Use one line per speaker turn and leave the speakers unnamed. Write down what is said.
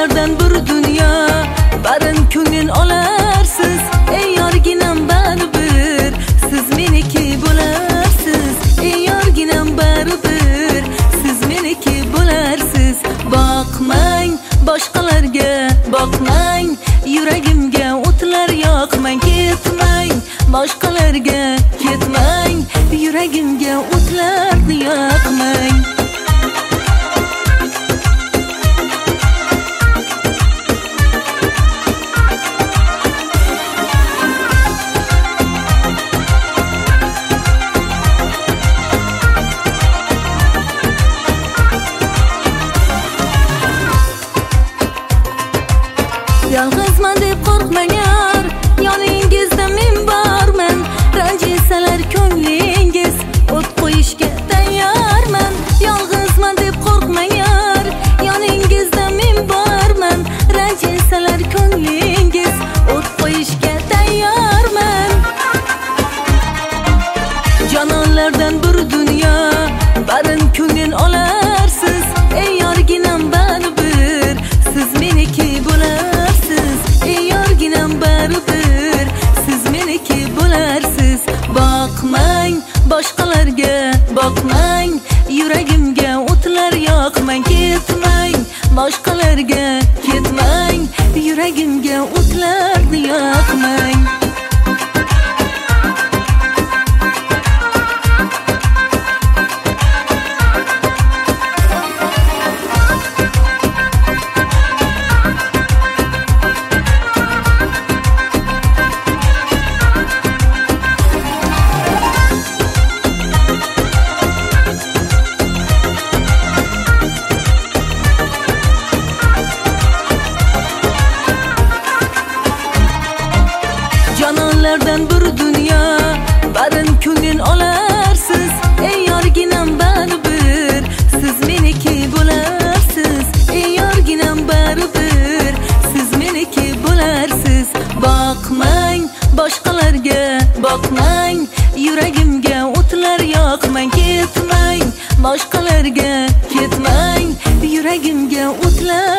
Canonlardan bir dünya barin ko'ngil olarsiz. Ey yorginam baribir siz meniki bo'larsiz. Ey yorginam baribir siz meniki bo'larsiz. Boqmang boshqalarga, boqmang yuragimga o'tlar yoqmang. Ketmang boshqalarga, ketmang yuragimga o'tlarni yoqmang. Yolg'izman deb qo'rqmang yar, yoningizda men borman. Ranjisalar ko'nglingiz, o't qo'yishga tayyorman. Yolg'izman deb qo'rqmang yar, yoningizda men borman. Ranjisalar ko'nglingiz, o't qo'yishga tayyorman. Canonlardan bir dunyo barin ko'ngil olarsiz. Ey yorginam baribir siz meniki bo'larsiz. Ey yorginam baribir siz meniki bo'larsiz. Boqmang boshqalarga, boqmang yuragimga o'tlar yoqmang. Ketmang boshqalarga, ketmang yuragimga o'tlarni yoqmang. Canonlardan bir dünya barin ko'ngil olarsiz. Ey yorginam baribir siz meniki bo'larsiz. Ey yorginam baribir siz meniki bo'larsiz. Boqmang boshqalarga, boqmang yuragimga o'tlar yoqmang. Ketmang boshqalarga, ketmang yuragimga o'tlar